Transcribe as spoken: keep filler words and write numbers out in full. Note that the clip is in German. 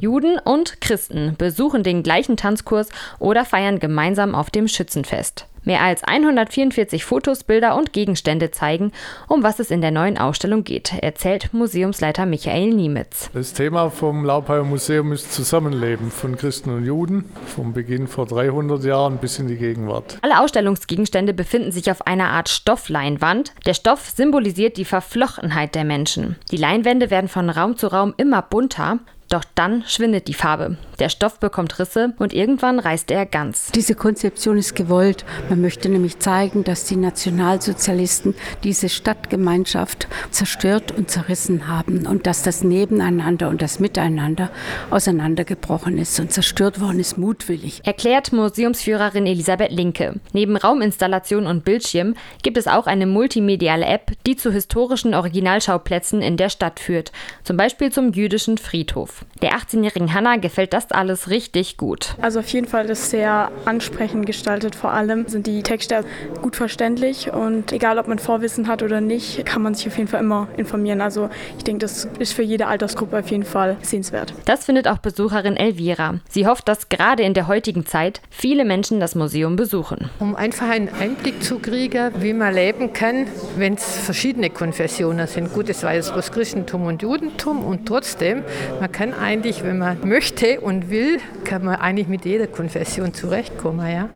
Juden und Christen besuchen den gleichen Tanzkurs oder feiern gemeinsam auf dem Schützenfest. Mehr als hundertvierundvierzig Fotos, Bilder und Gegenstände zeigen, um was es in der neuen Ausstellung geht, erzählt Museumsleiter Michael Niemitz. Das Thema vom Laubhauer Museum ist Zusammenleben von Christen und Juden, vom Beginn vor dreihundert Jahren bis in die Gegenwart. Alle Ausstellungsgegenstände befinden sich auf einer Art Stoffleinwand. Der Stoff symbolisiert die Verflochtenheit der Menschen. Die Leinwände werden von Raum zu Raum immer bunter. Doch dann schwindet die Farbe. Der Stoff bekommt Risse und irgendwann reißt er ganz. Diese Konzeption ist gewollt. Man möchte nämlich zeigen, dass die Nationalsozialisten diese Stadtgemeinschaft zerstört und zerrissen haben und dass das Nebeneinander und das Miteinander auseinandergebrochen ist und zerstört worden ist, mutwillig. Erklärt Museumsführerin Elisabeth Linke. Neben Rauminstallation und Bildschirm gibt es auch eine multimediale App, die zu historischen Originalschauplätzen in der Stadt führt. Zum Beispiel zum jüdischen Friedhof. Der achtzehnjährigen Hannah gefällt das alles richtig gut. Also auf jeden Fall ist es sehr ansprechend gestaltet. Vor allem sind die Texte gut verständlich und egal, ob man Vorwissen hat oder nicht, kann man sich auf jeden Fall immer informieren. Also ich denke, das ist für jede Altersgruppe auf jeden Fall sehenswert. Das findet auch Besucherin Elvira. Sie hofft, dass gerade in der heutigen Zeit viele Menschen das Museum besuchen. Um einfach einen Einblick zu kriegen, wie man leben kann, wenn es verschiedene Konfessionen sind. Gut, es war jetzt bloß Christentum und Judentum und trotzdem, man kann eigentlich, wenn man möchte und will, kann man eigentlich mit jeder Konfession zurechtkommen, ja.